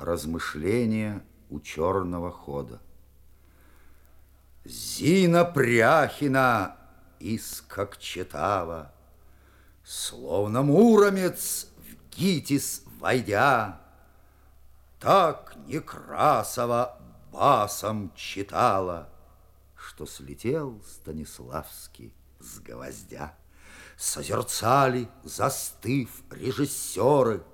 Размышления у черного хода. Зина Пряхина из Кокчетава, словно муромец в Гитис войдя, так Некрасова басом читала, что слетел Станиславский с гвоздя. Созерцали, застыв, режиссеры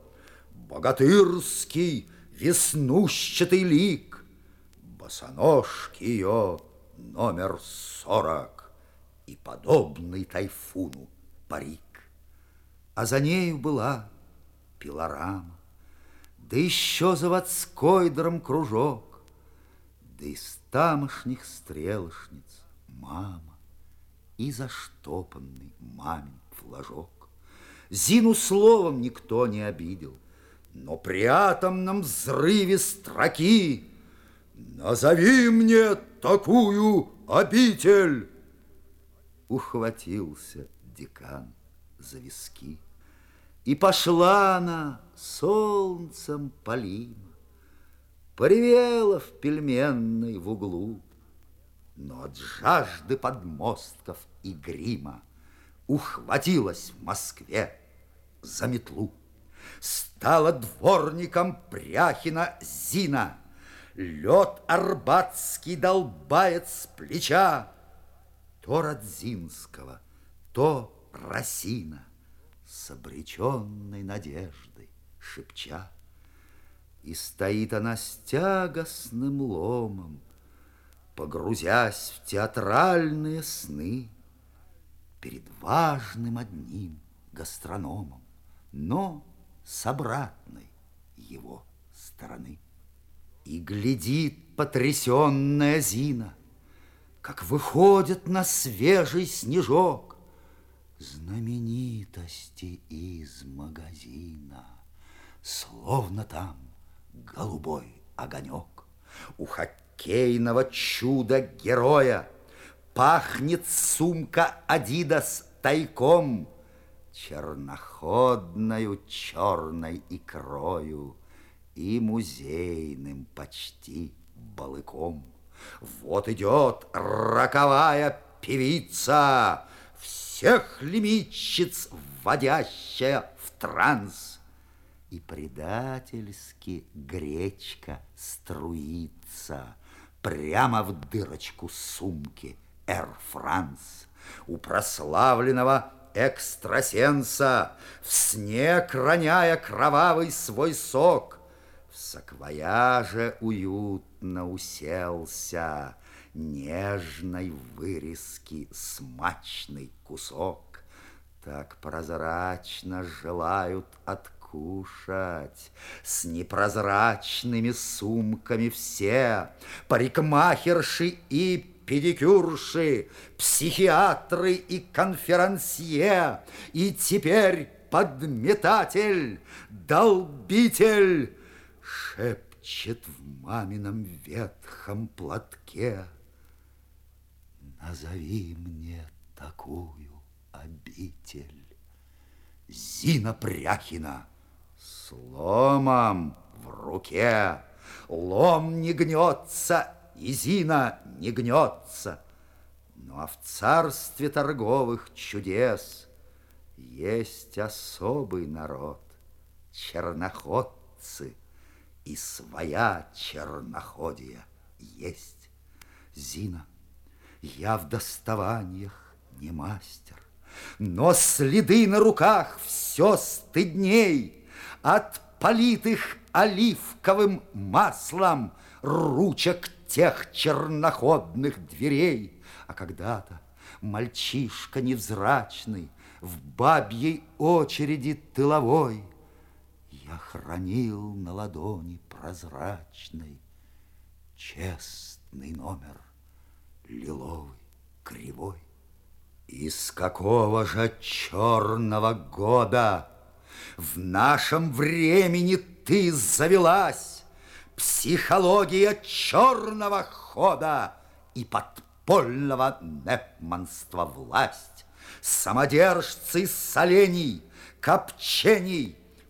богатырский веснущатый лик, босоножки ее номер 40 и подобный тайфуну парик. А за нею была пилорама, да еще заводской драмкружок, да из тамошних стрелочниц мама и заштопанный мамин флажок. Зину словом никто не обидел, но при атомном взрыве строки «Назови мне такую обитель!» ухватился декан за виски. И пошла она солнцем полима, поревела в пельменной в углу, но от жажды подмостков и грима ухватилась в Москве за метлу. Стала дворником Пряхина Зина, лед арбатский долбает с плеча, то Радзинского, то Расина, с обреченной надеждой шепча. И стоит она с тягостным ломом, погрузясь в театральные сны, перед важным одним гастрономом, но с обратной его стороны. И глядит потрясенная Зина, как выходит на свежий снежок знаменитости из магазина, словно там голубой огонек. У хоккейного чуда-героя пахнет сумка Адидас тайком черноходною черной икрою и музейным почти балыком. Вот идет роковая певица, всех лимитчиц вводящая в транс, и предательски гречка струится прямо в дырочку сумки Air France. У прославленного экстрасенса, в снег роняя кровавый свой сок, в саквояже уютно уселся нежной вырезки смачный кусок. Так прозрачно желают откушать с непрозрачными сумками все парикмахерши и педикюрши, психиатры и конферансье. И теперь подметатель, долбитель шепчет в мамином ветхом платке: назови мне такую обитель. Зина Пряхина с ломом в руке. Лом не гнется, и Зина не гнется. Но в царстве торговых чудес есть особый народ, черноходцы, и своя черноходия есть. Зина, я в доставаниях не мастер, но следы на руках все стыдней от политых оливковым маслом ручек тех черноходных дверей. А когда-то мальчишка невзрачный в бабьей очереди тыловой я хранил на ладони прозрачной честный номер лиловый кривой. Из какого же черного года в нашем времени ты завелась, психология черного хода и подпольного непманства власть? Самодержцы солений, копчений,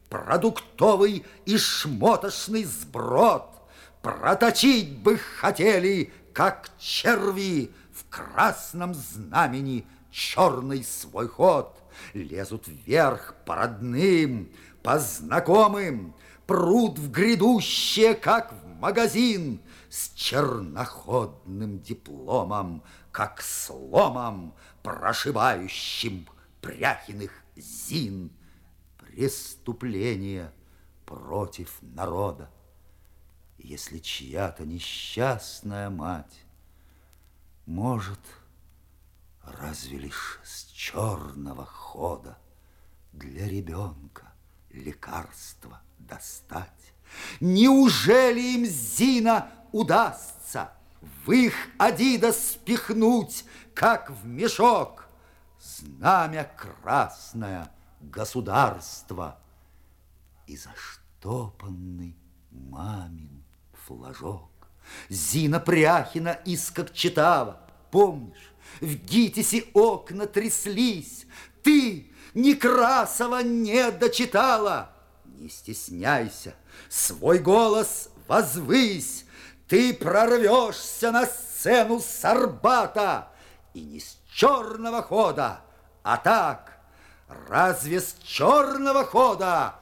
продуктовый и шмотошный сброд. Проточить бы хотели, как черви, в красном знамени черный свой ход. Лезут вверх по родным, по знакомым, прут в грядущее, как в магазин, с черноходным дипломом, как сломом, прошибающим Пряхиных зин. Преступление против народа. Если чья-то несчастная мать может разве лишь с черного хода для ребенка лекарство достать, неужели им, Зина, удастся в их адидас спихнуть, как в мешок, знамя красное государства и заштопанный мамин флажок? Зина Пряхина из Кокчетава, помнишь, в ГИТИСе окна тряслись, ты Некрасова не дочитала. Не стесняйся, свой голос возвысь, ты прорвешься на сцену с Арбата, и не с черного хода, а так. Разве с черного хода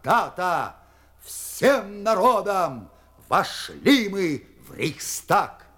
когда-то всем народом вошли мы в Рейхстаг?